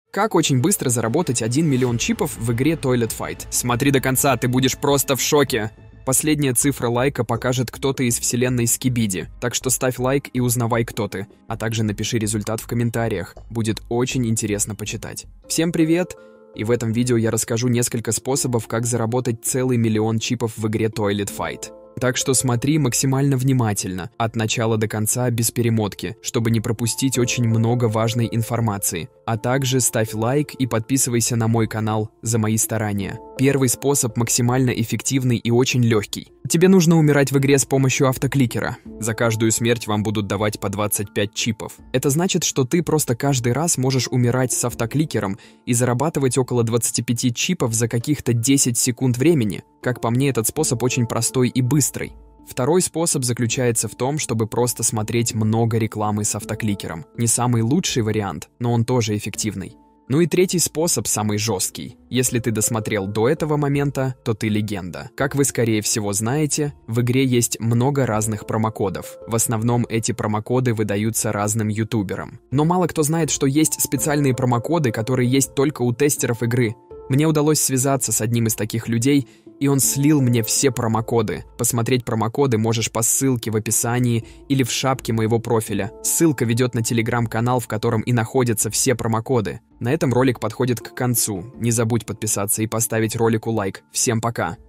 Как очень быстро заработать 1 миллион чипов в игре Toilet Fight? Смотри до конца, ты будешь просто в шоке. Последняя цифра лайка покажет кто-то из вселенной Скибиди, так что ставь лайк и узнавай, кто ты, а также напиши результат в комментариях, будет очень интересно почитать. Всем привет! И в этом видео я расскажу несколько способов, как заработать целый миллион чипов в игре Toilet Fight. Так что смотри максимально внимательно, от начала до конца без перемотки, чтобы не пропустить очень много важной информации. А также ставь лайк и подписывайся на мой канал за мои старания. Первый способ максимально эффективный и очень легкий. Тебе нужно умирать в игре с помощью автокликера. За каждую смерть вам будут давать по 25 чипов. Это значит, что ты просто каждый раз можешь умирать с автокликером и зарабатывать около 25 чипов за каких-то 10 секунд времени. Как по мне, этот способ очень простой и быстрый. Второй способ заключается в том, чтобы просто смотреть много рекламы с автокликером. Не самый лучший вариант, но он тоже эффективный. Ну и третий способ самый жесткий. Если ты досмотрел до этого момента, то ты легенда. Как вы скорее всего знаете, в игре есть много разных промокодов. В основном эти промокоды выдаются разным ютуберам. Но мало кто знает, что есть специальные промокоды, которые есть только у тестеров игры. Мне удалось связаться с одним из таких людей, и он слил мне все промокоды. Посмотреть промокоды можешь по ссылке в описании или в шапке моего профиля. Ссылка ведет на телеграм-канал, в котором и находятся все промокоды. На этом ролик подходит к концу. Не забудь подписаться и поставить ролику лайк. Всем пока!